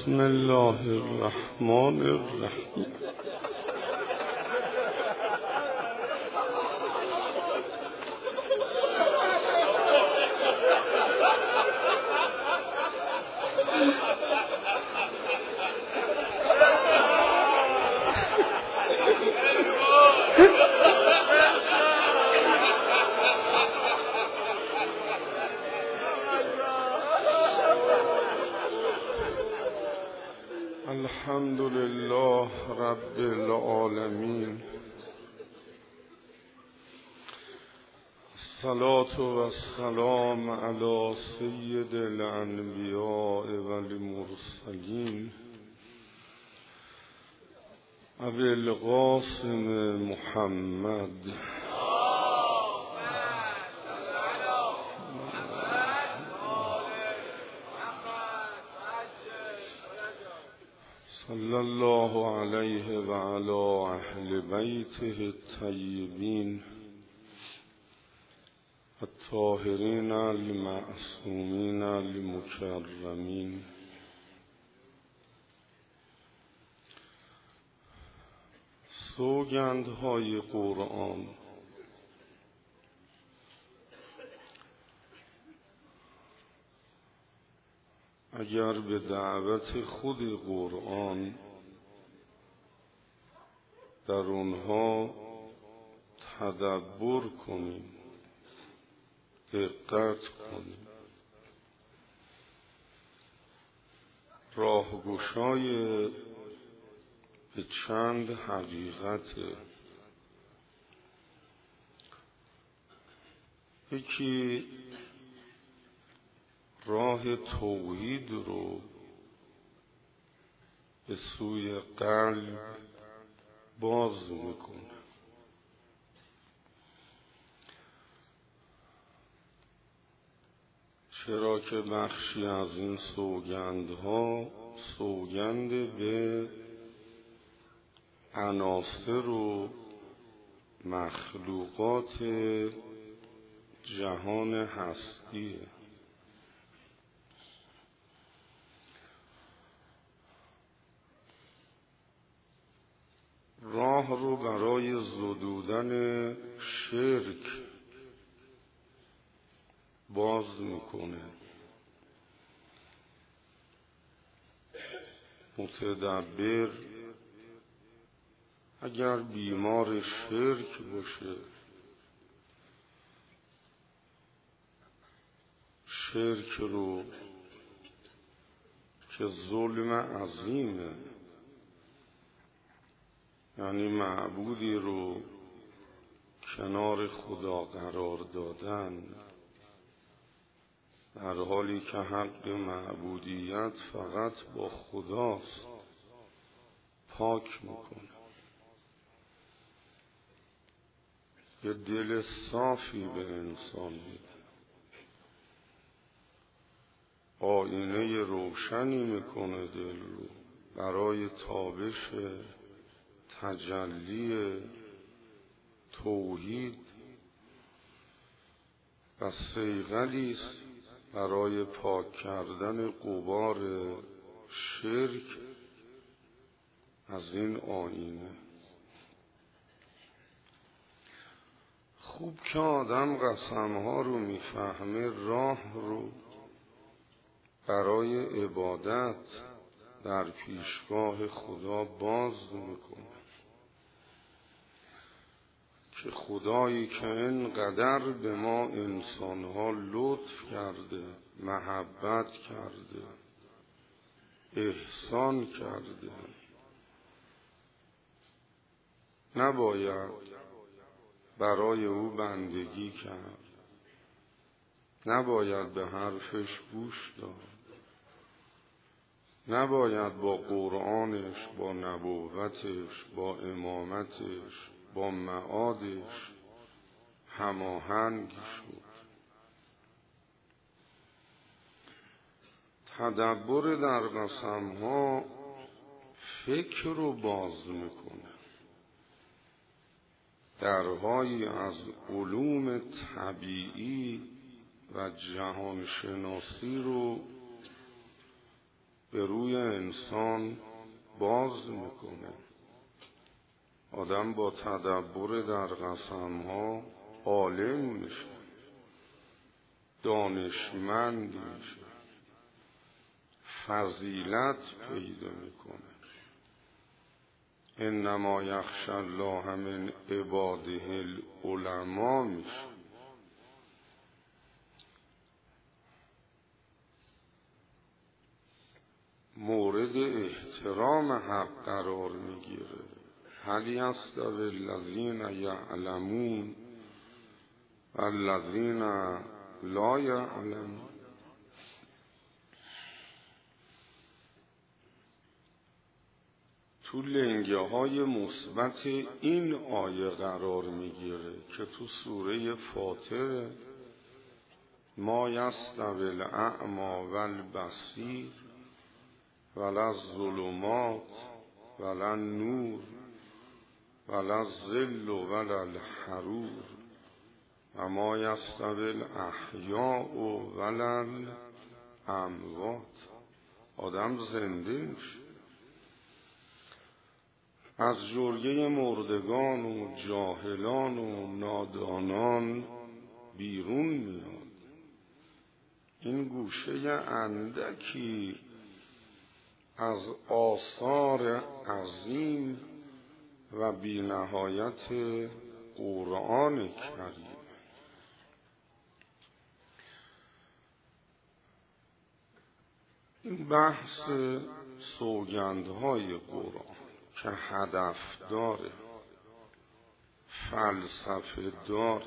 بسم الله الرحمن الرحیم. الحمد لله رب العالمین، الصلاة والسلام علی سید الانبیاء والمرسلین ابی القاسم محمد صلی الله علیه و علی اهل بیته الطیبین الطاهرین المعصومین المکرمین. سوگندهای قرآن اگر به دعوت خود قرآن در اونها تدبر کنیم، دقت کنیم، راهگشای به چند حقیقت. یکی راه توحید رو به سوی قلب باز میکنه. چرا که بخشی از این سوگندها سوگند به عناصر و مخلوقات جهان هستیه. راه رو برای زدودن شرک باز میکنه. متدبر اگر بیمار شرک باشه، شرک رو که ظلم عظیمه، یعنی معبودی رو کنار خدا قرار دادن، در حالی که حق معبودیت فقط با خداست، پاک میکنه. یه دل صافی به انسان میده، آینه روشنی میکنه دل رو برای تابش تجلی توحید و صیقلی است برای پاک کردن غبار شرک از این آینه. خوب که آدم قسمها رو میفهمه، راه رو برای عبادت در پیشگاه خدا باز میکنه که خدایی که اینقدر به ما انسانها لطف کرده، محبت کرده، احسان کرده، نباید برای او بندگی کرد، نباید به حرفش گوش داد، نباید با قرآنش، با نبوتش، با امامتش، با معادش هماهنگ شد. تدبر در قسمها فکر رو باز میکنه، درهایی از علوم طبیعی و جهانشناسی رو به روی انسان باز میکنه. آدم با تدبر در قسمها عالم میشه، دانشمند میشه، فضیلت پیدا میکنه. انما یخشی الله من عباده العلماء میشه. مورد احترام حق قرار میگیره. هل یستوی الذین یعلمون والذین لا یعلمون. تو لنگه های مثبت این آیه قرار میگیره که تو سوره فاطر ما یستوی الاعمی والبصیر ولا الظلمات ولا النور ولا الظل ولا الحرور و ما یستوی الاحیاء ولا الاموات. آدم زنده میشه، از جرگه مردگان و جاهلان و نادانان بیرون میاد. این گوشه اندکی از آثار عظیم و بی‌نهایت قرآن کریم. این بحث سوگندهای قرآن که هدف داره، فلسفه داره،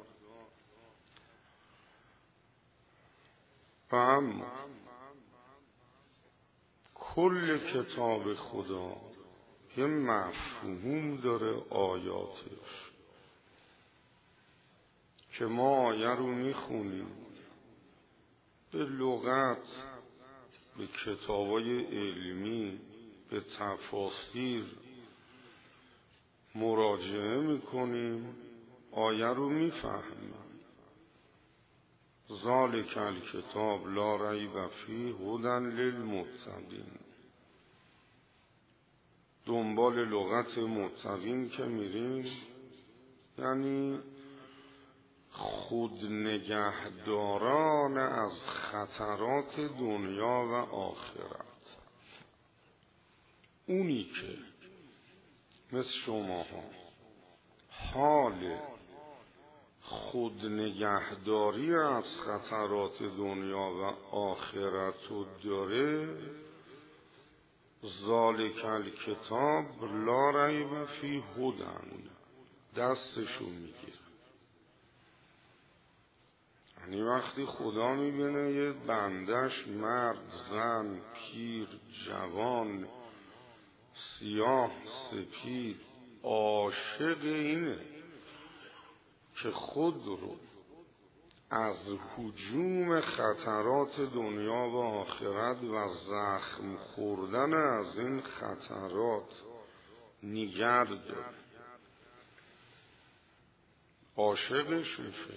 و اما کل کتاب خدا یه مفهوم داره آیاتش که ما آیه رو میخونیم به لغت، به کتابای علمی، به تفاسیر مراجعه میکنیم، آیه رو میفهمیم. ذالک الکتاب لا ریب فیه هدی للمتقین. دنبال لغت متقین که میریم یعنی خود نگهداران از خطرات دنیا و آخرت. اونی که مثل شماها حال خود نگهداری از خطرات دنیا و آخرت رو داره، ذالک الکتاب لا ریب فیه هدی دستشو میگیره. یعنی وقتی خدا میبینه یه بندش مرد، زن، پیر، جوان، سیاه، سپید عاشق اینه که خود رو از هجوم خطرات دنیا و آخرت و زخم خوردن از این خطرات نگه داره، عاشقش میشه،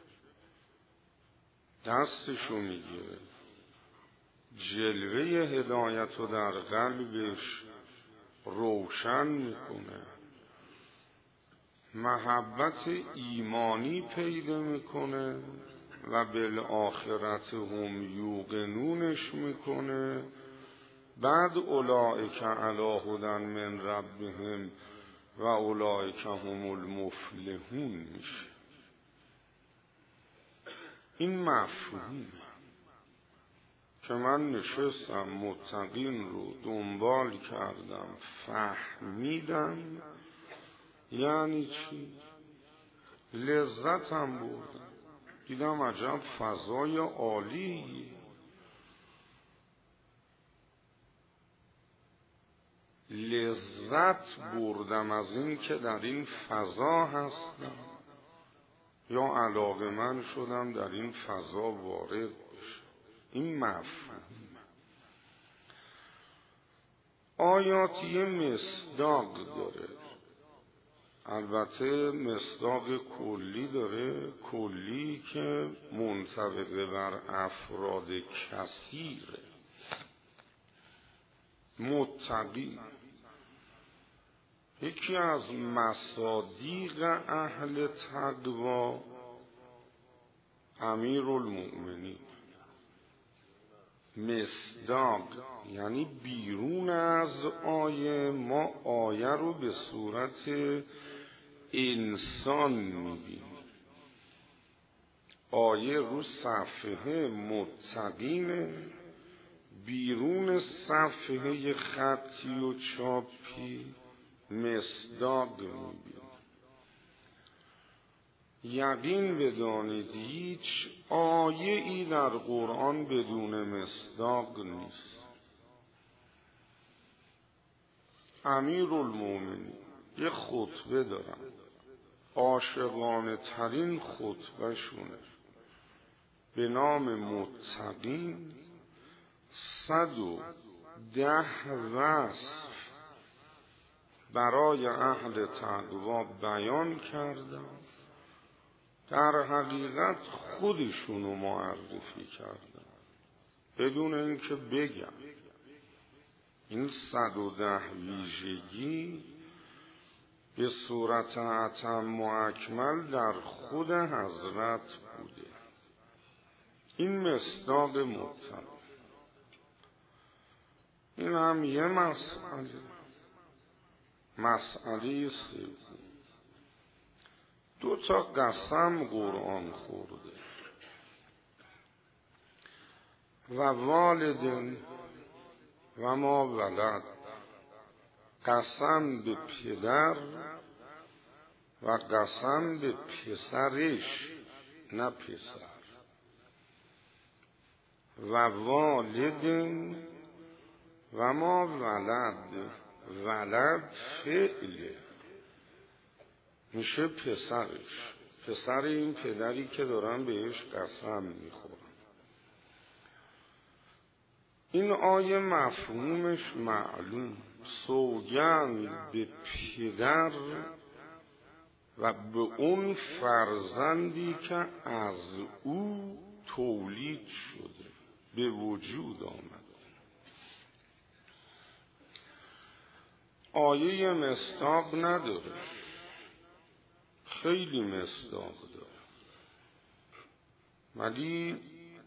دستشو میگیره، جلوه هدایت رو در قلبش روشن میکنه، محبت ایمانی پیدا میکنه و بالآخرت هم یوقنونش میکنه. بعد اولئک علی هدی من ربهم و اولئک هم المفلحون میشه. این مفهوم که من نشستم متقین رو دنبال کردم، فهمیدم یعنی چی، لذتم بردم، دیدم عجب فضای عالی، لذت بردم از این که در این فضا هستم، یا علاقه‌مند شدم در این فضا وارد بشم. این مفهوم آیات یه مصداق داره، البته مصداق کلی داره، کلی که منطبق بر افراد کثیره. متقی. یکی از مصادیق اهل تقوا امیرالمؤمنین. مصداق یعنی بیرون از آیه ما آیه رو به صورت انسان میبینیم. آیه رو صفحه متقینه، بیرون صفحه خطی و چاپی مصداق میبینیم. یقین بدانید هیچ آیه ای در قرآن بدون مصداق نیست. امیرالمؤمنین یه خطبه دارن، عاشقانه ترین خطبه شونه به نام متقین. 110 وصف برای اهل تقوا بیان کردن، در حقیقت خودشونو معرفی کردن بدون اینکه بگم. این 110 ویژگی به صورت اتم و اکمل در خود حضرت بوده. این مصداق متقی. این هم یه مسئله سوم. 2 تا قسم قرآن خورده. و والدین و ما ولد، قسم به پدر و قسم به پسرش، نه پسر. و والدین و ما ولد، ولد فعله میشه پسرش، پسر این پدری که دارن بهش قسم میخورن. این آیه مفهومش معلوم، سوگند به پدر و به اون فرزندی که از او تولید شده، به وجود آمد. آیه مصداق نداره، خیلی مصداق داره، ولی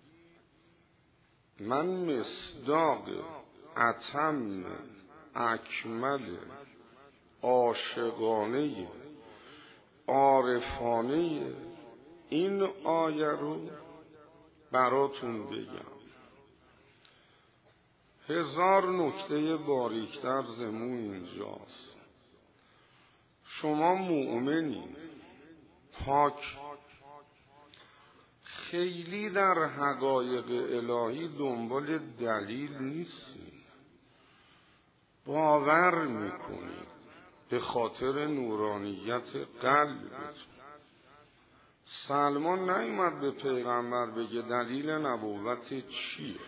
من مصداق اتم اکمل عاشقانه عارفانه این آیه رو براتون بگم. 1000 نکته باریکتر زمون اینجاست. شما مؤمنین پاک، خیلی در حقایق الهی دنبال دلیل نیستین، باور میکنید به خاطر نورانیت قلبتون. سلمان نیومد به پیغمبر بگه دلیل نبوت چیه،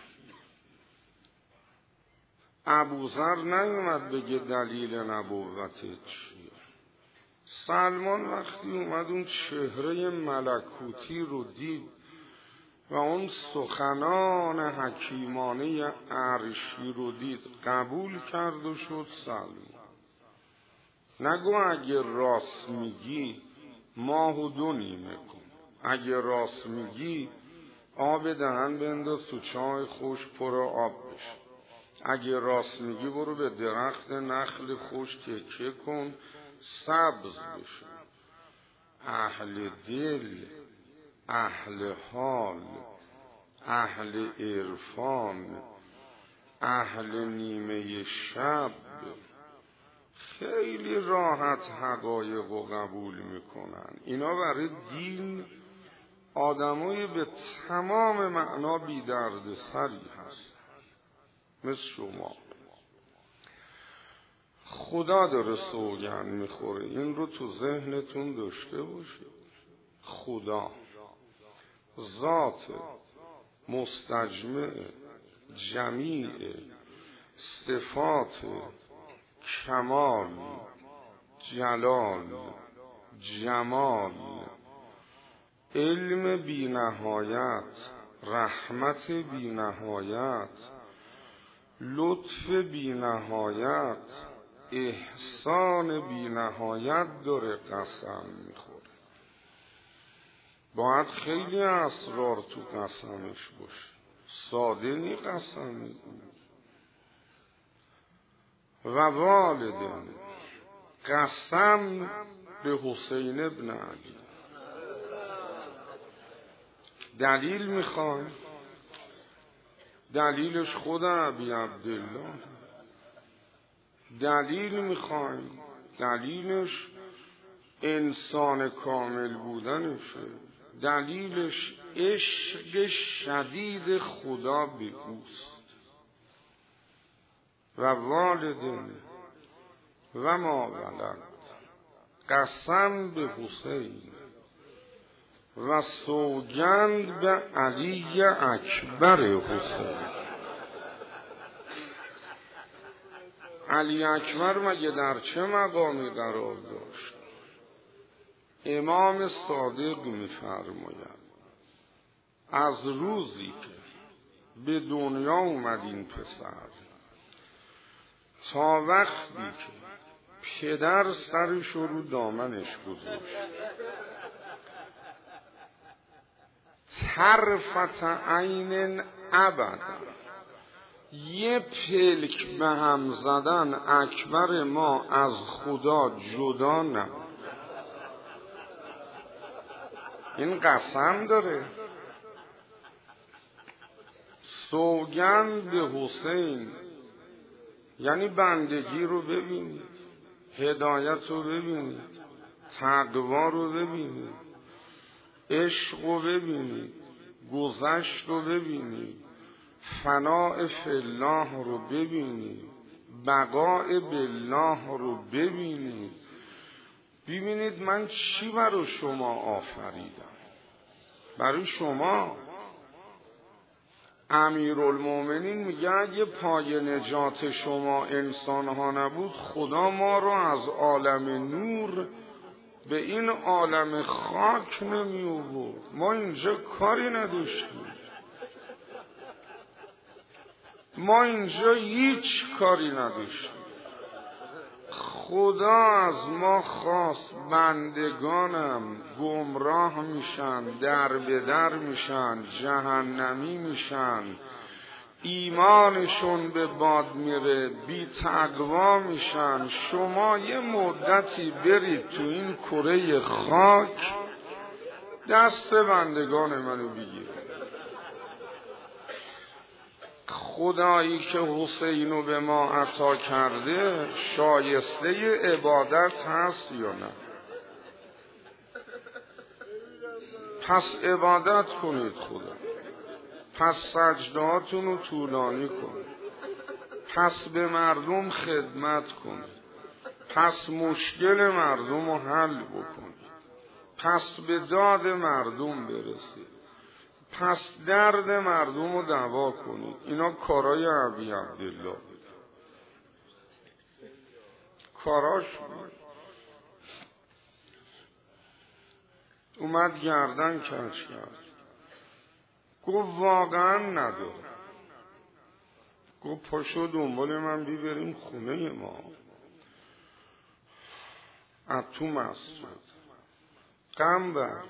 ابوذر نیومد بگه دلیل نبوت چیه. سلمان وقتی اومد اون چهره ملکوتی رو دید و اون سخنان حکیمانه عرشی رو دید، قبول کرد و شد سلمان. نگو اگه راست میگی ماهو 2 نیمه کن، اگه راست میگی آب دهن بنداز تو چای خوش پر آب بشه، اگه راست میگی برو به درخت نخل خوش تکیه کن سبز بشه. اهل دل، اهل حال، اهل عرفان، اهل نیمه شب خیلی راحت حقایق رو قبول میکنن. اینا برای دین آدمای به تمام معنا بی درد سری هست، مثل شما. خدا داره سوگند میخوره، این رو تو ذهنتون داشته باشید. خدا ذات مستجمع جمیع صفات کمال، جلال، جمال، علم بی نهایت، رحمت بی نهایت، لطف بی نهایت، احسان بی نهایت داره قسم میخوره. باید خیلی اسرار تو قسمش باشه، ساده نی قسم میکنه. و والدین، قسم به حسین ابن علی. دلیل میخوای؟ دلیلش خود ابی عبدالله. دلیل میخوای؟ دلیلش انسان کامل بودنشه. دلیلش عشق شدید خدا به اوست. و والدین و ما ولد، قسم به حسین و سوگند به علی اکبر حسین. علی اکبر مگه در چه مقامی قرار داشت؟ امام صادق می‌فرماید از روزی که به دنیا اومد این پسر تا وقتی که پدر سرش رو دامنش گذاشت، طرفت عین ابدا، یه پلک به هم زدن اکبر ما از خدا جدا نبود. این قسم داره. سوگند به حسین یعنی بندگی رو ببینید، هدایت رو ببینید، تقوا رو ببینید، عشق رو ببینید، گذشت رو ببینید، فناء فی الله رو ببینید، بقاء بالله رو ببینید. ببینید من چی برای شما آفریدم. برای شما امیرالمومنین میگه اگه پای نجات شما انسان ها نبود، خدا ما رو از عالم نور به این عالم خاک نمی آورد. ما اینجا کاری نداشتیم، ما اینجا هیچ کاری نداشتیم. خدا از ما خواست بندگانم گمراه میشن، در به در میشن، جهنمی میشن، ایمانشون به باد میره، بی تقوا میشن. شما یه مدتی برید تو این کره خاک دست بندگان منو بگیرید. خدایی که حسینو به ما عطا کرده شایسته عبادت هست یا نه؟ پس عبادت کنید خدا، پس سجدهاتون رو طولانی کنید، پس به مردم خدمت کنید، پس مشکل مردم رو حل بکنید، پس به داد مردم برسید، پس درد مردم رو دوا کنید. اینا کارای ابی عبدالله کاراش بود. اومد گردن کج کرد، گفت واقعا نداره. گفت پاشو دنبال من بیبریم خونه ما. از تو مسجد غم بر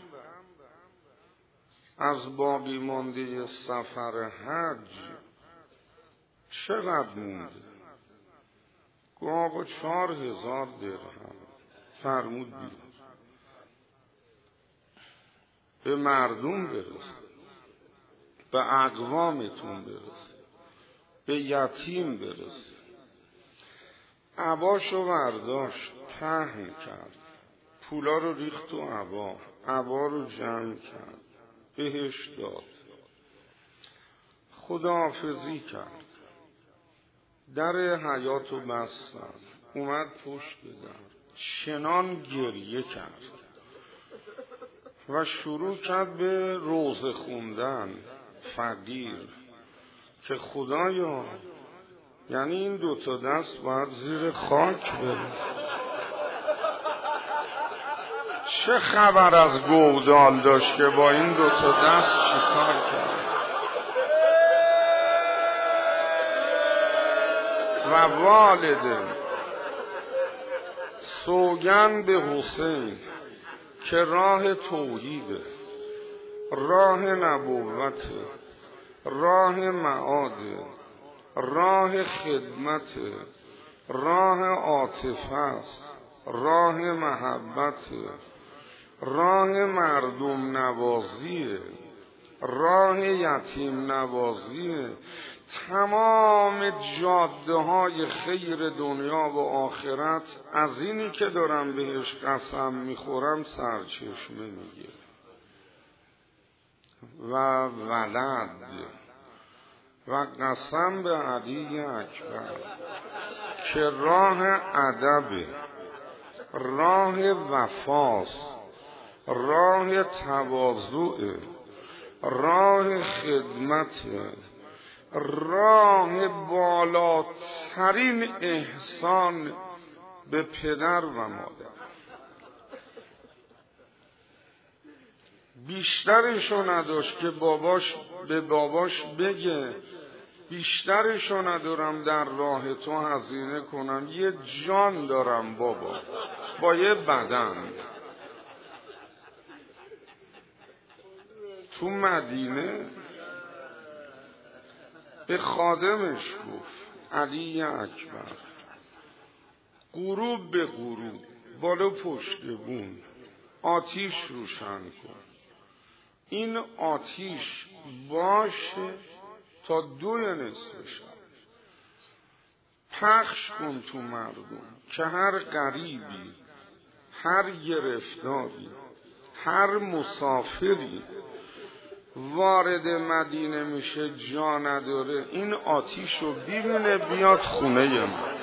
از باقی مانده سفر حج چقدر مونده؟ گفت آقا 4000 درهم. فرمود بیار، به مردم برسه، به اقوامتون برسه، به یتیم برسه. عباشو برداشت، پهن کرد، پولا رو ریخت تو عبا رو جمع کرد، بهش داد، خداحافظی کرد، در حیاتو بستن. اومد پشت در، چنان گریه کرد و شروع کرد به روزه خوندن. فقیر که خدایا، یعنی این 2 دست باید زیر خاک بره. چه خبر از گودال داشت که با این 2 دست چیکار کرد؟ و والده سوگند به حسین که راه توحیده، راه نبوته، راه معاده، راه خدمته، راه عاطفه است، راه محبته، راه مردم نوازیه، راه یتیم نوازیه. تمام جاده های خیر دنیا و آخرت از اینی که دارم بهش قسم میخورم سرچشمه میگیره. و ولد و قسم به علی اکبر که راه ادب، راه وفاست، راه تواضع، راه خدمت، راه بالاترین احسان به پدر و مادر. بیشترشو نداشت که باباش به باباش بگه بیشترشو ندارم در راه تو هزینه کنم، یه جان دارم بابا با یه بدن. تو مدینه به خادمش گفت علی اکبر غروب به غروب بالا پشت بون آتیش روشن کن، این آتیش باشه تا 2 نصف شب، پخش کن تو مردم که هر غریبی، هر گرفتاری، هر مسافری وارد مدینه میشه جا نداره، این آتیش رو ببینه بیاد خونه ما.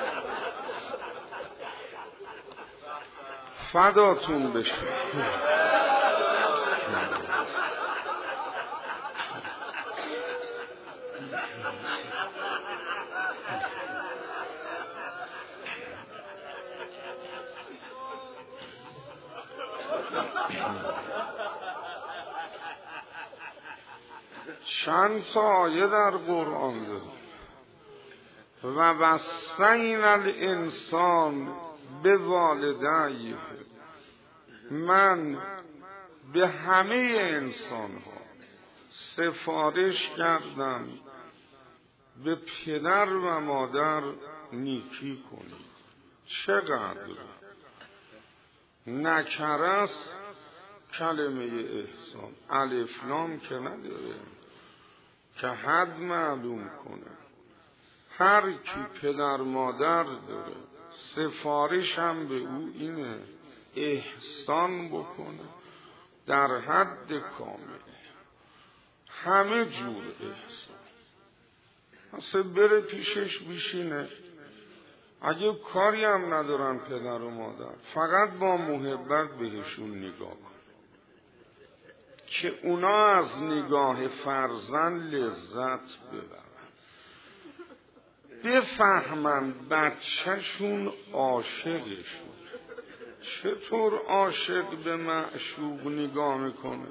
فداتون بشه. چند تا آیه در قرآن داره و وصینا الانسان به والدیه، من به همه انسان ها سفارش کردم به پدر و مادر نیکی کنید. چقدر نکره است کلمه احسان، الف لام که نداره که حد معلوم کنه. هر کی پدر مادر داره سفارش هم به او اینه احسان بکنه در حد کامل، همه جور احسان. مثلا بره پیشش بیشینه، اگه کاری هم ندارن پدر و مادر فقط با محبت بهشون نگاه کن که اونا از نگاه فرزند لذت ببرن، بفهمن بچهشون عاشقشون. چطور عاشق به معشوق نگاه میکنه؟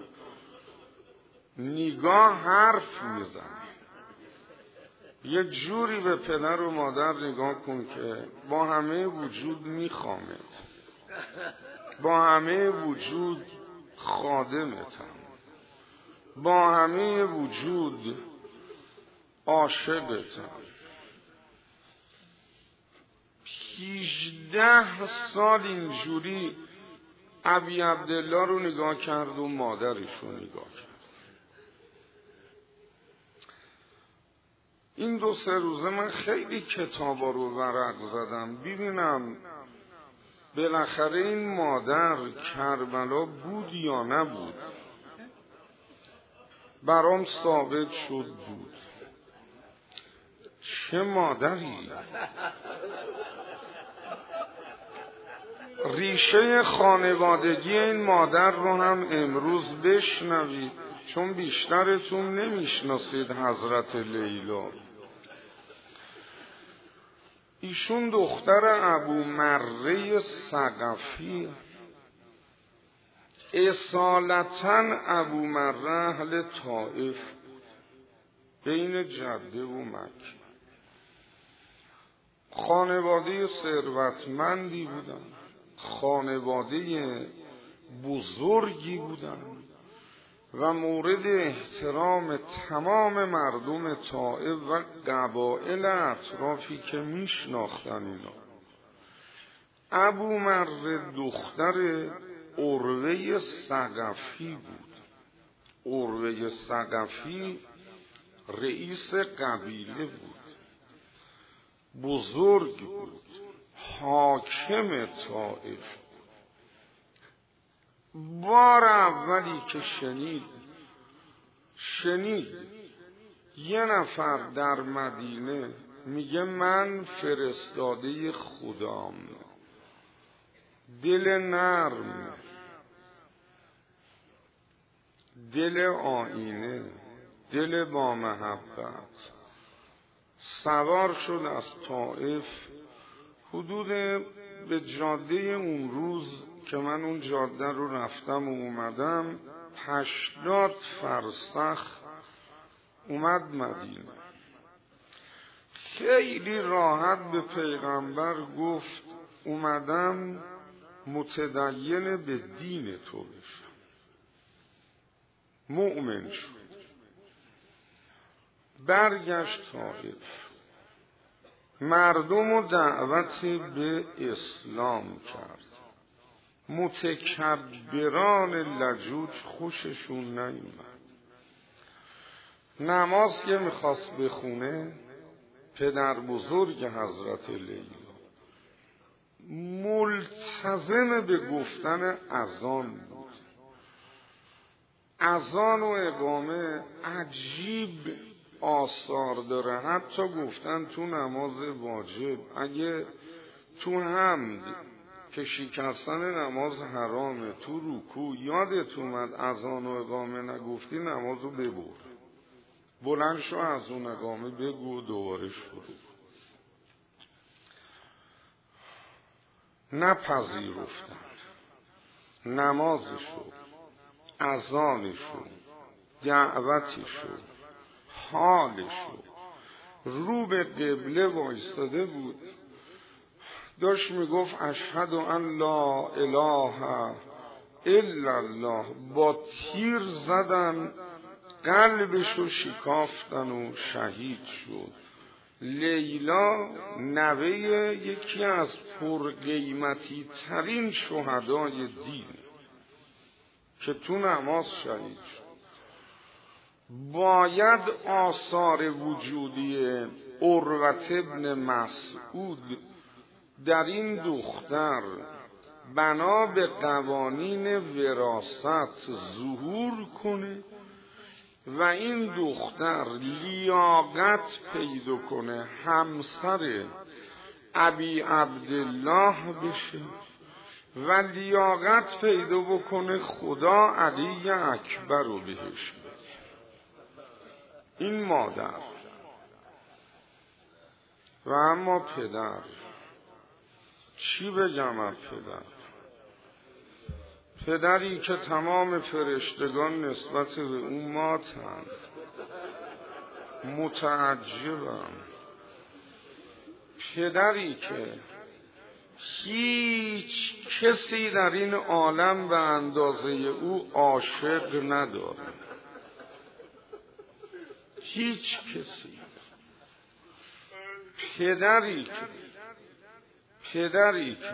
نگاه حرف میزنه. یه جوری به پدر و مادر نگاه کن که با همه وجود میخوامت، با همه وجود خادمتم، با همه وجود عاشقتم. 18 سال اینجوری ابی عبدالله رو نگاه کرد و مادرش رو نگاه کرد. این 2-3 روزه من خیلی کتابا رو ورق زدم ببینم بالاخره این مادر کربلا بود یا نبود. برام ثابت شد بود. چه مادری! ریشه خانوادگی این مادر رو هم امروز بشنوید، چون بیشترتون نمیشناسید حضرت لیلا. ایشون دختر ابو مره ثقفی، اصالتا ابو مره اهل طائف بین جده و مکه. خانواده ثروتمندی بودن، خانواده بزرگی بودن و مورد احترام تمام مردم طائف و قبایل اطرافی که میشناختن اینا. ابو مره دختر عروه ثقفی بود. عروه ثقفی رئیس قبیله بود، بزرگ بود، حاکم طائف. بار اولی که شنید یه نفر در مدینه میگه من فرستاده خدام، دل نرم، دل آینه، دل با محبت، سوار شد از طائف. حدود به جاده اون روز که من اون جاده رو رفتم و اومدم 80 فرسخ اومد مدینه. خیلی راحت به پیغمبر گفت اومدم متدین به دین تو بشم. مؤمن شد، برگشت طائف، مردم رو دعوت به اسلام کرد. متکبران لجوج خوششون نیومد. نماز که میخواست بخونه، پدر بزرگ حضرت لیلا ملتزم به گفتن اذان بود. اذان و اقامه عجیب آثار داره. حتی گفتن تو نماز واجب اگه تو حمد که شکستن نماز حرامه، تو رکوع یادت اومد اذان و اقامه نگفتی، نمازو ببر، بلند شو از اون اقامه بگو دوباره شروع. نپذیرفتن نمازشو، اذانشو، دعوتشو، حالشو. رو به قبله وایستاده بود، داشت میگفت اشهد ان لا اله الا الله. با تیر زدن قلبشو شکافتن و شهید شد. لیلا نوه یکی از پرقیمتی ترین شهدای دین که تو نماز شهید شد. باید آثار وجودی عروة ابن مسعود در این دختر بنا به قوانین وراثت ظهور کنه و این دختر لیاقت پیدا کنه همسر ابی عبدالله بشه و لیاقت پیدا بکنه خدا علی اکبر رو بهش بده. این مادر و اما پدر، چی بگم از پدری که تمام فرشتگان نسبت به اون ماتن. متعجبم. پدری که هیچ کسی در این عالم به اندازه او عاشق نداره، هیچ کسی. پدری که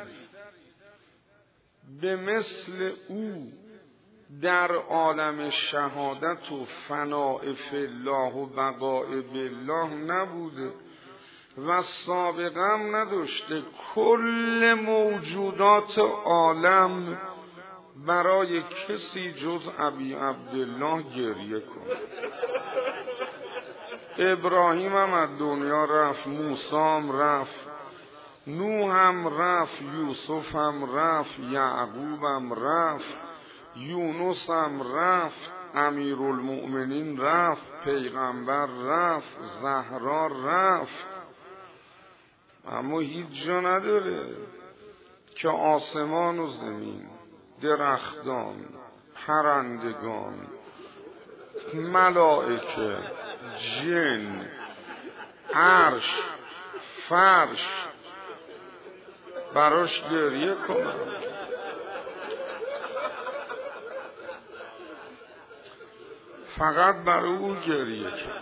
به مثل او در عالم شهادت و فناء فی الله و بقاء بالله نبوده و سابقم نداشته. کل موجودات عالم برای کسی جز ابی عبدالله گریه کنه. ابراهیم هم از دنیا رفت، موسی هم رفت، نوح هم رفت، یوسف هم رفت، یعقوب هم رفت، یونس هم رفت، امیرالمؤمنین رفت، پیغمبر رفت، زهرا رفت. اما هیچ جا نداره که آسمان و زمین، درختان، پرندگان، ملائکه، جن، عرش، فرش، براش گریه کنم. فقط برای او گریه کنم.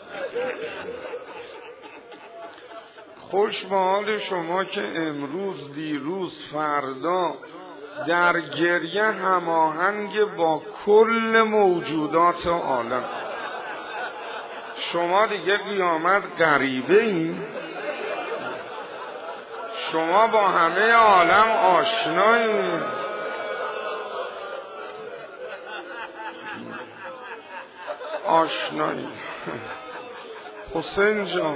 خوش به حال شما که امروز، دیروز، فردا در گریه هماهنگ با کل موجودات عالم. شما دیگه قیامت غریبه این، شما با همه عالم آشنایید. حسین جان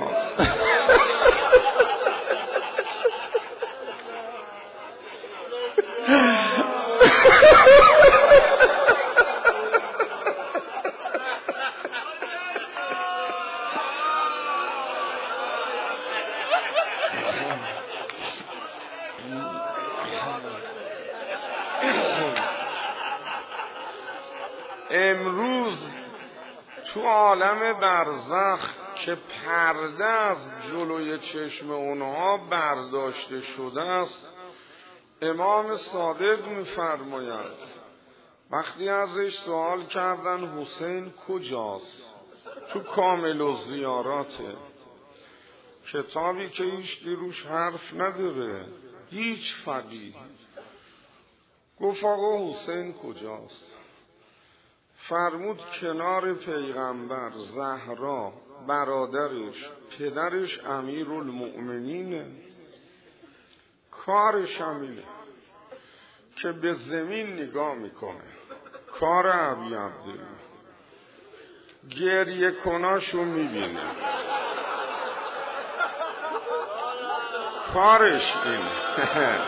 امروز تو عالم برزخ که پرده از جلوی چشم اونها برداشته شده است، امام صادق می‌فرماید وقتی ازش سوال کردن حسین کجاست، تو کامل الزیاراته، کتابی که هیچ روش حرف نداره، هیچ فقیه. گفت آقا حسین کجاست؟ فرمود کنار پیغمبر، زهرا، برادرش، پدرش امیرالمؤمنینه. کارش همینه که به زمین نگاه میکنه، کار ابی عبدالله، گریه کناشو میبینه، کارش اینه.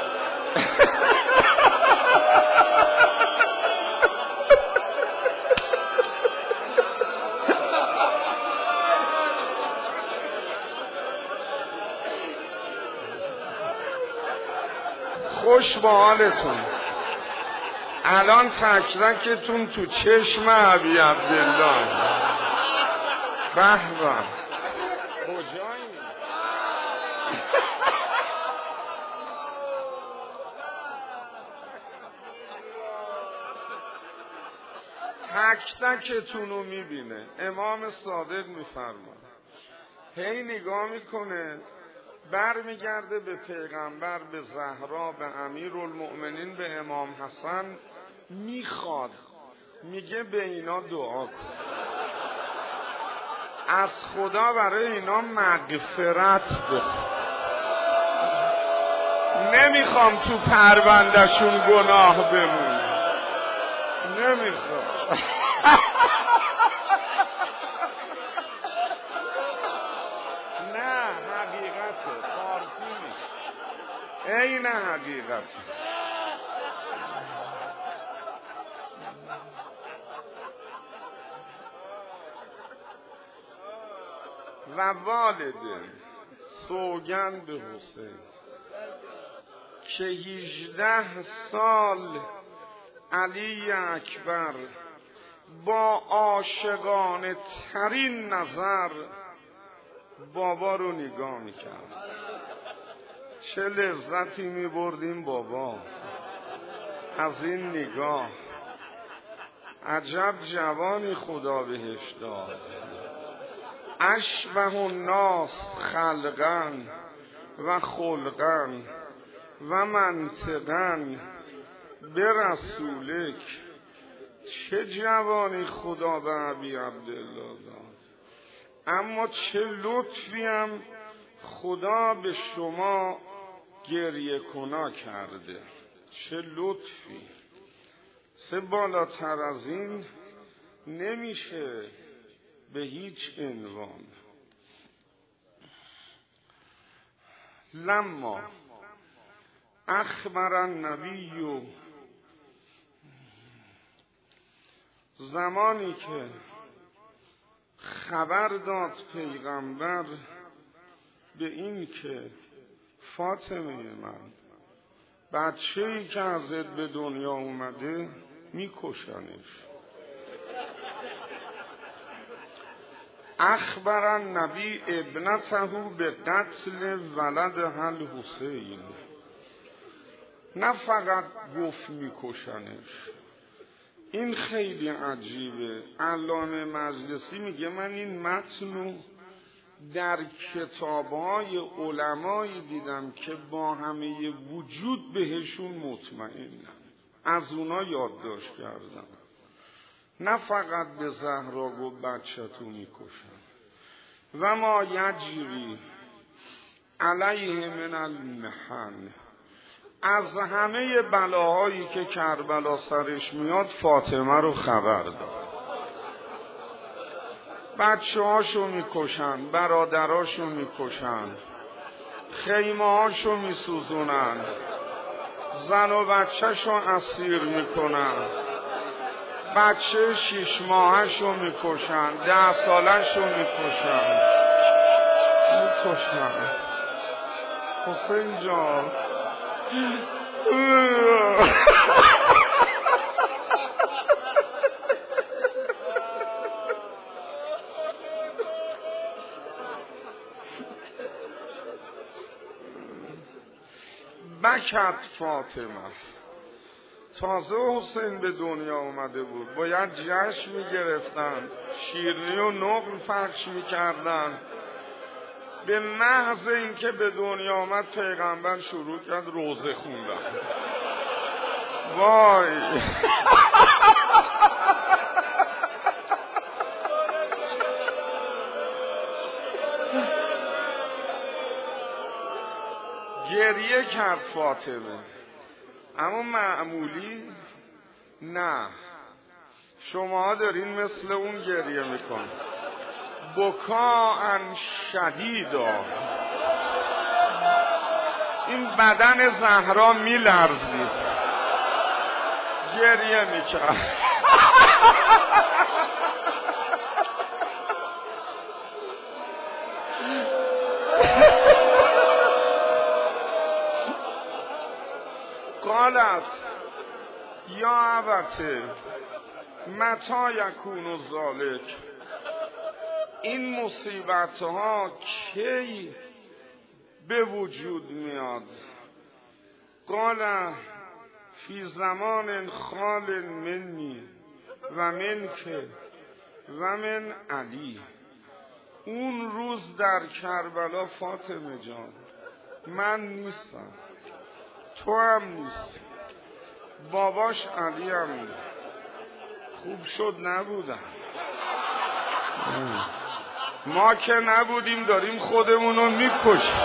خوش به حالتون. الان تک تکتون تو چشم ابی عبدالله. به به. کجایی؟ تک تکتونو میبینه. امام صادق میفرماید هی نگاه میکنه، بر میگرده به پیغمبر، به زهرا، به امیرالمؤمنین، به امام حسن، میخواد، میگه به اینا دعا کن، از خدا برای اینا مغفرت بخواه، نمیخوام تو پروندهشون گناه بمونه، نمیخوام. این حقیقت. و والده سوگند به حسین که 18 سال علی اکبر با عاشقانه ترین نظر بابا رو نگاه میکرد. چه لذتی میبردیم بابا از این نگاه. عجب جوانی خدا بهش داد. اشبه الناس خلقا و خلقا و منطقا به رسولک. چه جوانی خدا به ابی عبدالله داد. اما چه لطفی هم خدا به شما گریه کنا کرده. چه لطفی. سه بالاتر از این نمیشه به هیچ عنوان. لما اخبر النبی، زمانی که خبر داد پیغمبر به این که فاطمه من بچه‌ای که ازت به دنیا اومده میکشنش. اخبر النبی ابنته به قتل ولدها الحسین. نه فقط گفت میکشنش. این خیلی عجیبه. علامه مجلسی میگه من این متنو در کتاب‌های علمایی دیدم که با همه وجود بهشون مطمئنم، از اونا یادداشت کردم. نه فقط به زهرا گفت بچه‌تو میکشن. و ما یجری علیه من المحن، از همه بلاهایی که کربلا سرش میاد فاطمه رو خبر داد. بچه هاشو میکشن، برادراشو میکشن، خیمه هاشو میسوزونن، زن و بچهشو اسیر میکنن، بچه 6 ماهشو میکشن، 10 سالشو میکشن. حسین جان بکت فاطمه. تازه حسین به دنیا اومده بود، باید جشن میگرفتن، شیرینی و نقل پخش میکردن. به محض اینکه به دنیا آمد پیغمبر شروع کرد روزه خوندن. وای گریه کرد فاطمه، اما معمولی نه. شما دارین مثل اون گریه میکن، بکاءن شدیدا. این بدن زهرا میلرزید، گریه میکرد. قالت یا ابته متی یکون ذالک، این مصیبت ها کی به وجود میاد؟ قال فی زمان خال منی و منک و من علی. اون روز در کربلا فاطمه جان من نیستم، تو هم نیستی، باباش علی هم نیست. خوب شد نبودم. ما که نبودیم داریم خودمونو میکشیم.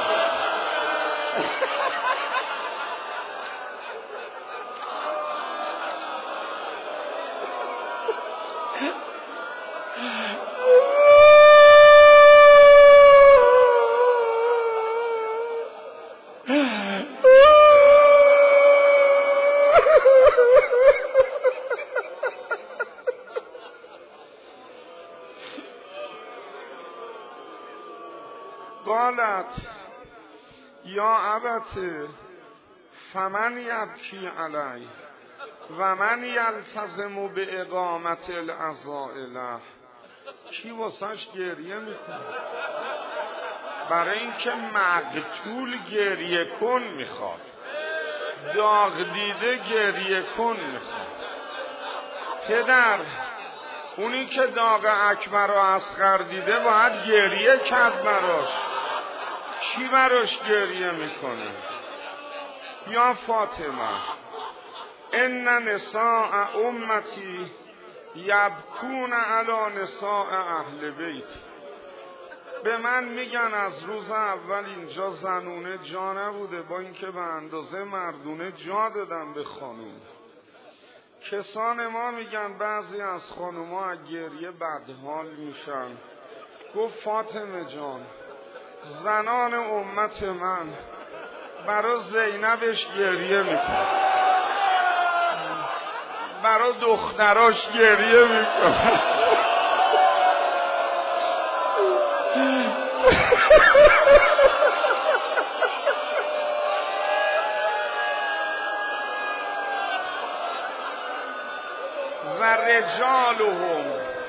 قالت یا ابته فمن یبکی علی و من یلتزم به اقامت العزائله. کی واسش گریه میکنه؟ برای اینکه مقتول گریه کن میخواد، داغ دیده گریه کن میخواد. پدر اونی که داغ اکبر و اصغر دیده باید گریه کرد براش. کی براش گریه میکنه؟ یا فاطمه ان نساء امتی یبکون علی نساء اهل بیت. به من میگن از روز اول اینجا زنونه جا نبوده، با اینکه به اندازه مردونه جا دادم به خانوم. کسان ما میگن بعضی از خانوما از گریه بدحال میشن. گفت فاطمه جان زنان امت من برای زینبش گریه میکنه، برای دختراش گریه میکنه. و رجالهم،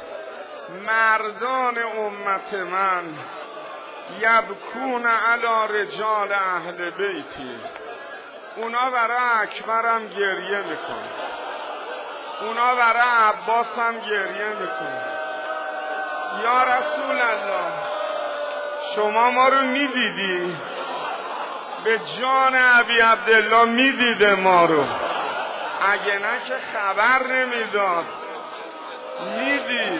مردان امت من، یبکون علی رجال اهل بیتی، اونا برای اکبرم گریه میکنن، اونا برای عباس هم گریه میکنن. یا رسول الله شما ما رو میدیدی؟ به جان ابی عبدالله میدیده ما رو، اگه نه که خبر نمیداد، میدید.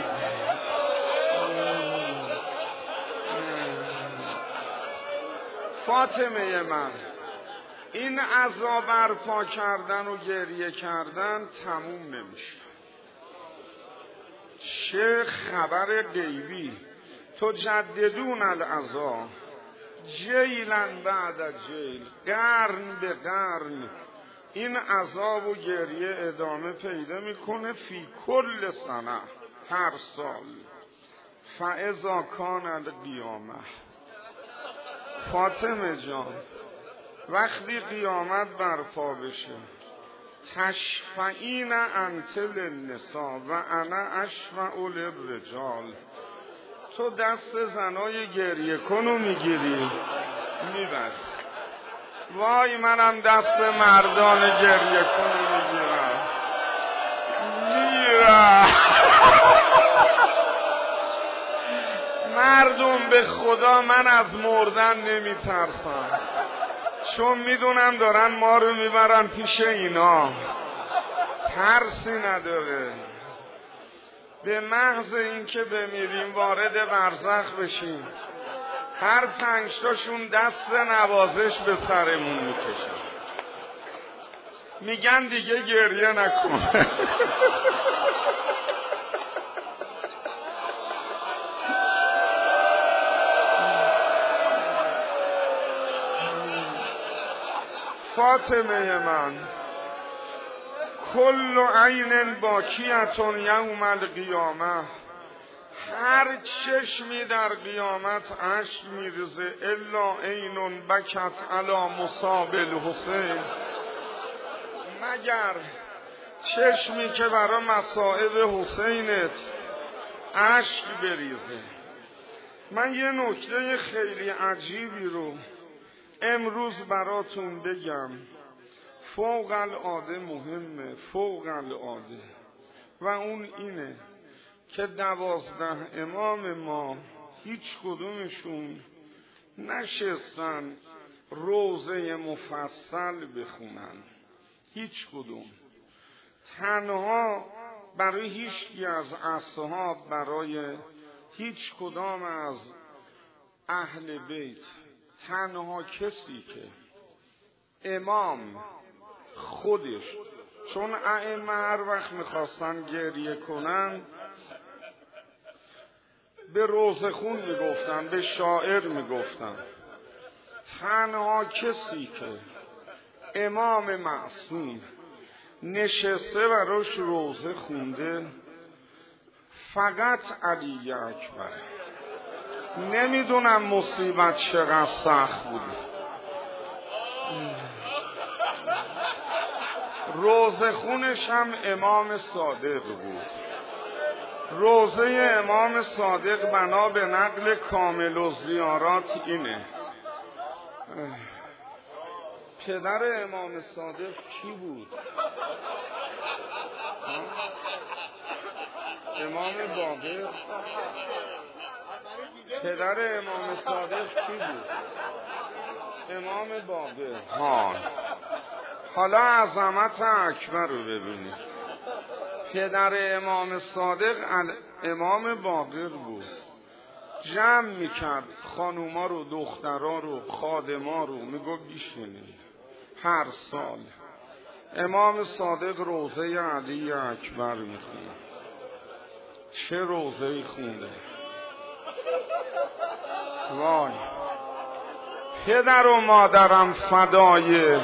فاطمه من، این عزا برپا کردن و گریه کردن تموم نمیشه. چه خبر غیبی، تجددون العزا جیلا بعد جیل، قرن به قرن این عذاب و گریه ادامه پیدا میکنه. فی کل سنه، هر سال. فاذا کان القیامه، فاطمه جان وقتی قیامت برپا بشه، تشفعین انت للنساء و انا اشفع للرجال، تو دست زنای گریه کنو میگیری میبری، وای منم دست مردان گریه کنو میگیرم میرم. مردم به خدا من از مردن نمیترسم، چون میدونم دارن ما رو میبرن پیش اینا، ترسی نداره. به محض اینکه بمیریم وارد برزخ بشیم، هر 5 تاشون دست نوازش به سرمون میکشن، میگن دیگه گریه نکن. فاطمه من، کل عین باکیتون یوم القیامه، هر چشمی در قیامت اشک میریزه، الا عین بکت علی مصاب الحسین، مگر چشمی که برای مصائب حسینت اشک بریزه. من یه نکته خیلی عجیبی رو امروز براتون بگم، فوق العاده مهمه، فوق العاده، و اون اینه که 12 امام ما هیچ کدومشون نشستن روضه مفصل بخونن، هیچ کدوم. تنها برای هیچکی از اصحاب، برای هیچ کدام از اهل بیت، تنها کسی که امام خودش، چون ائمه هر وقت میخواستن گریه کنن به روضه خون میگفتن، به شاعر میگفتن، تنها کسی که امام معصوم نشسته براش روضه خونده فقط علی اکبر. نمیدونم مصیبت چقدر سخت بود. روضه خونش هم امام صادق بود. روضه امام صادق بنا به نقل کامل الزیارات اینه. پدر امام صادق کی بود؟ امام باقر. پدر امام صادق کی بود؟ امام باقر. حالا عظمت اکبر رو ببینید. پدر امام صادق امام باقر بود، جمع میکرد خانوما رو، دخترا رو، خادما رو، میگو بیشینید. هر سال امام صادق روضه علی اکبر میخونه. چه روضه‌ای خونده، وای پدر و مادرم فدای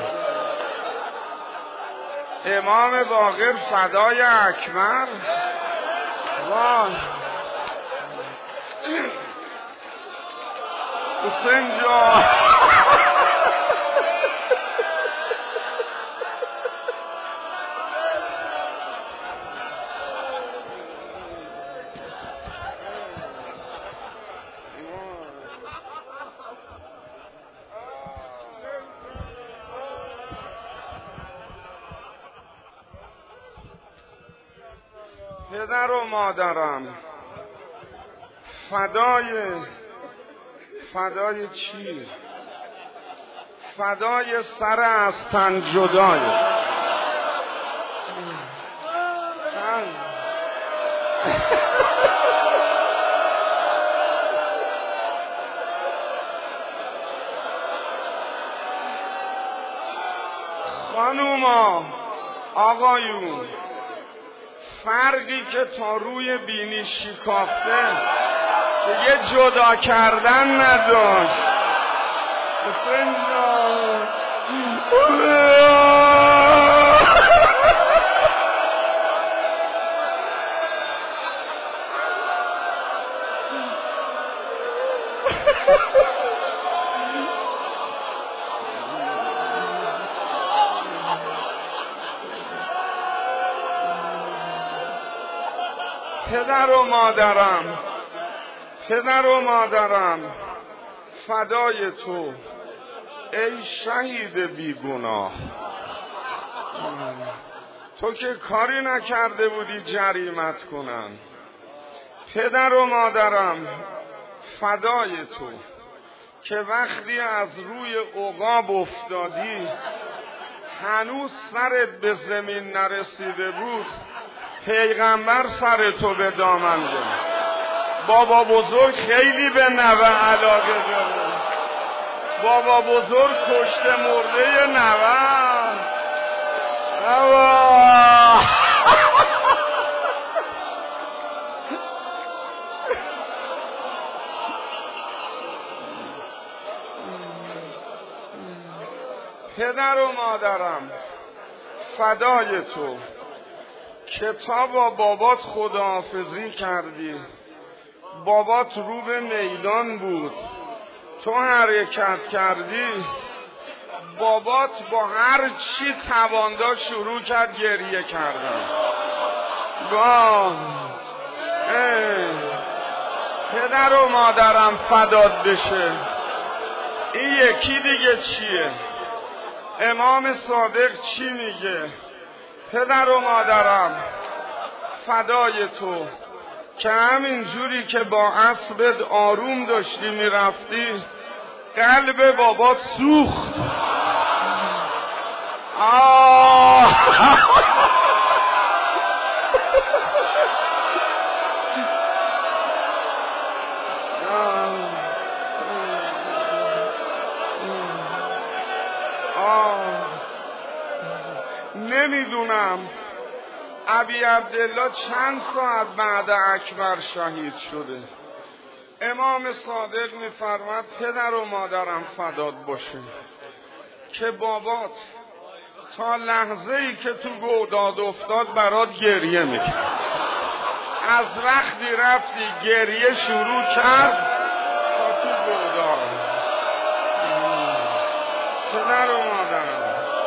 امام باقر، فدای اکبر. وای حسین جان، پدر و مادرم، فدای چی؟ فدای سر از تن جدای. خانوما، آقایون، فرقی که تا روی بینی شکافته دیگه جدا کردن نداشت. پدر و مادرم، فدای تو ای شهید بیگناه. تو که کاری نکرده بودی جریمت کنن. پدر و مادرم، فدای تو که وقتی از روی عقاب افتادی هنوز سرت به زمین نرسیده بود، پیغمبر سر تو به دامن گرفت. بابا بزرگ خیلی به نوه علاقه داره. بابا بزرگ کشته مرده نوه. پدر و مادرم، فدای تو که تا با بابات خداحافظی کردی. بابات رو به میدان بود، تو حرکت کردی. بابات با هر چی توان داشت شروع کرد گریه کردن. پدر و مادرم فدات بشه. این یکی دیگه چیه؟ امام صادق چی میگه؟ پدر و مادرم، فدای تو که همین جوری که با اسبت آروم داشتی میرفتی قلب بابات سوخت. نمیدونم ابی عبدالله چند ساعت بعد اکبر شهید شده. امام صادق میفرماد پدر و مادرم فدات باشه که بابات تا لحظه ای که تو گوداد افتاد برات گریه میکرد. از وقتی رفتی گریه شروع کرد تا تو گوداد. پدر و مادرم،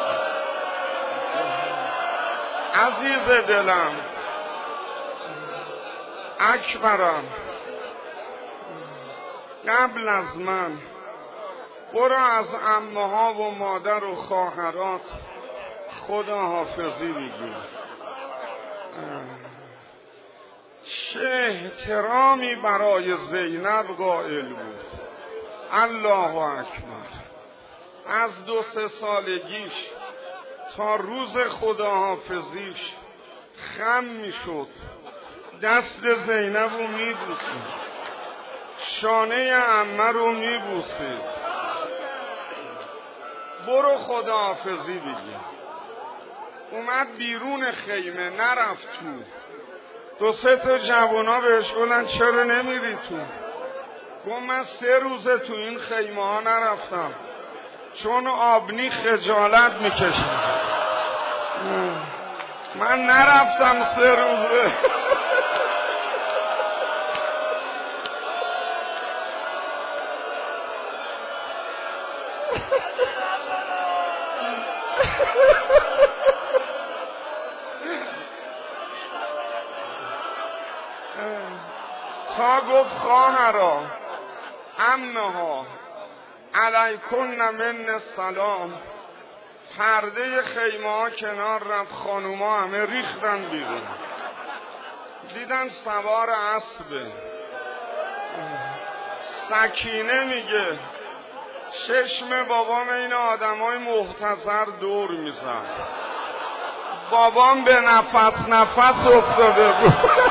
عزیز دلم، اکبرم، قبل از من برو از عمه‌ها و مادر و خواهرات خدا حافظی بگیر. چه احترامی برای زینب قائل بود. الله اکبر. از 2-3 سالگیش تا روز خداحافظیش خم میشد، دست زینب رو میبوسید، شانه عمه رو میبوسید. برو خداحافظی بگیر. اومد بیرون خیمه، نرفت تو. 2-3 تا جوانا بهش گفتن چرا نمیری تو؟ گفت من 3 روزه تو این خیمه ها نرفتم چون آبنی خجالت میکشم. من نرفتم 3 روزه. تا گفت خواهرا، عمه‌ها، علیکن من السلام. پرده خیمه ها کنار رفت، خانوما همه ریختن بیرون. دیدن سوار اسبه. سکینه میگه چشم بابام این آدمای محتضر دور میزن. بابام به نفس نفس افتاده بود.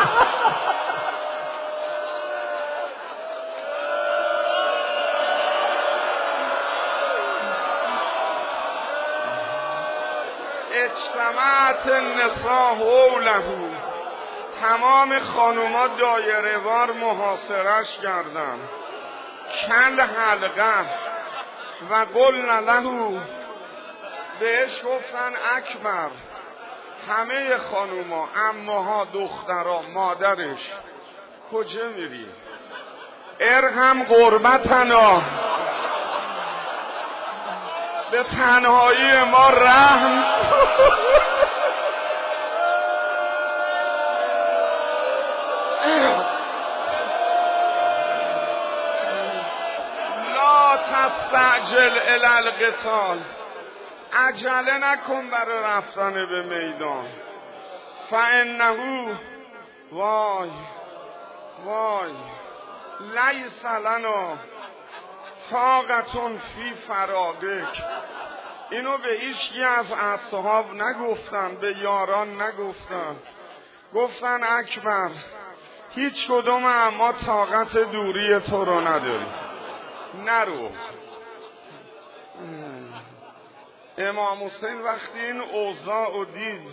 اجتماعت النساء حوله، تمام خانوما دایره وار محاصرش کردن. کل حلقه و قلنا له، بهش گفتن اکبر. همه خانوما، عموها، دخترها، مادرش، کجا میری؟ ارحم غربتنا، به تنهایی ما رحم. لا تستعجل الی القتال، عجله نکن برای رفتن به میدان. فانه وای وای لیس لنا طاقة فی فراقک. اینو به هیچکی از اصحاب نگفتن، به یاران نگفتن. گفتن اکبر هیچ کدوم اما طاقت دوری تو رو نداری، نرو. امام حسین وقتی این اوضاع رو دید،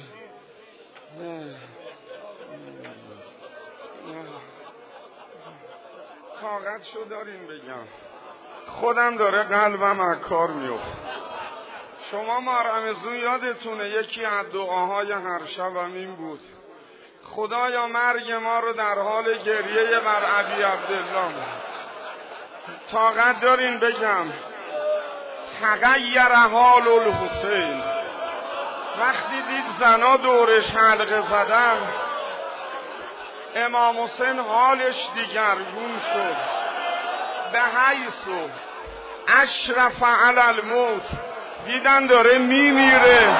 طاقت شو داریم بگم، خودم داره قلبم از کار میفته. شما ماه رمضان یادتونه یکی از دعاهای هر شبم این بود: خدایا مرگ ما رو در حال گریه بر ابی عبدالله. طاقت دارین بگم تغییر حال الحسین. وقتی دید زنا دورش حلقه زدن، امام حسین حالش دیگرگون شد. به حیث اشرف علی الموت، دیدن داره میمیره.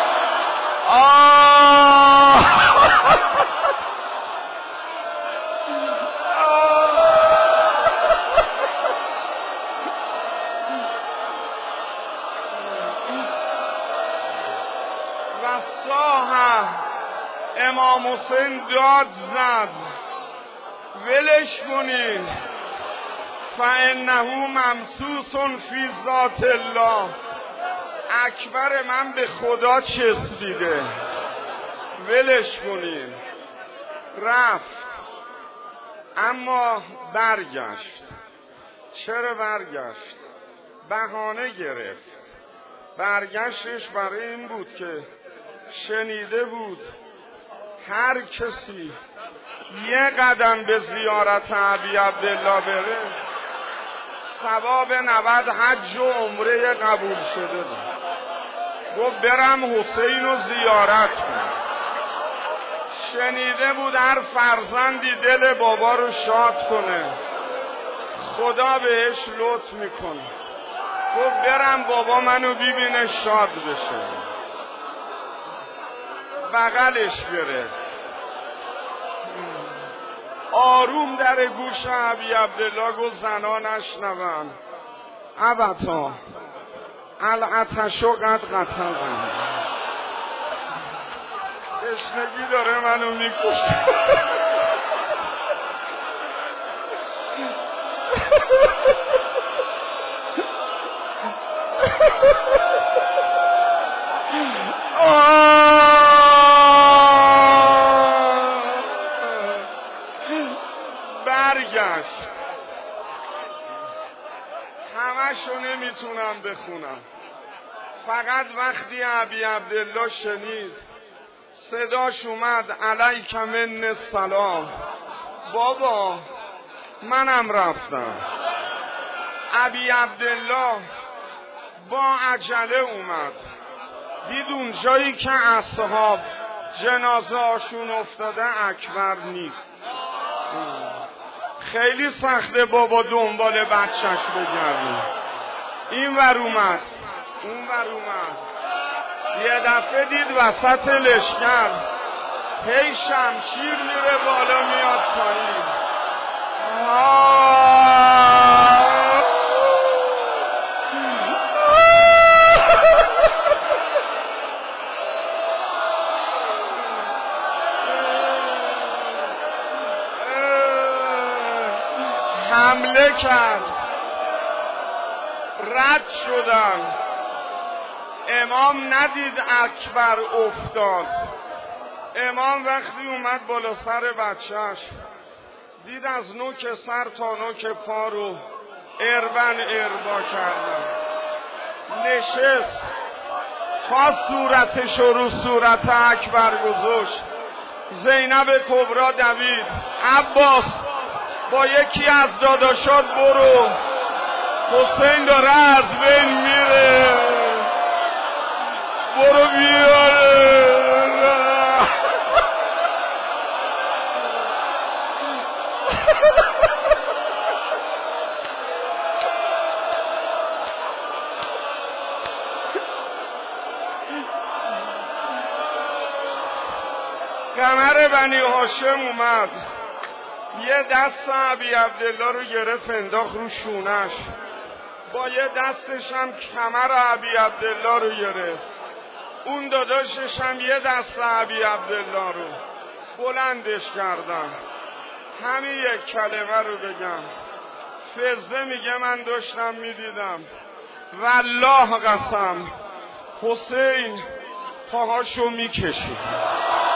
و صاح امام حسین داد زد ولش کنید، فانه ممسوس فی ذات الله. اکبر من به خدا چسبیده، ولش کنید. رفت اما برگشت. چرا برگشت؟ بهانه گرفت. برگشتش برای این بود که شنیده بود هر کسی یه قدم به زیارت ابی عبدالله بره ثواب 90 حج و عمره قبول شده بود. گفت برم حسین رو زیارت کنم. شنیده بود هر فرزندی دل بابا رو شاد کنه خدا بهش لطف میکنه. گفت برم بابا منو ببینه شاد بشه. بغلش گرفت، آروم در گوش ابی عبدالله گفت زنا نشنون. ابتا العطشو قد قتلن، تشنگی داره منو میکشه. برگشت. همشو نمیتونم بخونم، فقط وقتی ابی عبدالله شنید صداش اومد علیک من السلام، بابا منم رفتم. ابی عبدالله با عجله اومد، دید اونجایی که اصحاب جنازه هاشون افتاده اکبر نیست. خیلی سخته بابا دنبال بچهش بگردیم. این ور اومد اون ور اومد، یه دفعه دید وسط لشکر هی شمشیر میره بالا میاد پایین. حمله کرد، رد شدن. امام ندید اکبر افتاد. امام وقتی اومد بالا سر بچهش دید از نوک سر تا نوک پا رو اربن اربا کردن. نشست تا صورتش رو صورت اکبر گذاشت. زینب کبرا دوید، عباس با یکی از داداشات برو، حسین داره از بین میره، برو بیاره. قمر بنی هاشم اومد، یه دست ابی عبدالله رو گرفت انداخت رو شونش، با یه دستش هم کمر ابی عبدالله رو گرفت. اون داداشش هم یه دست ابی عبدالله رو بلندش کردن. همین یک کلمه رو بگم، فزه میگه من داشتم میدیدم والله قسم حسین پاهاشو میکشید.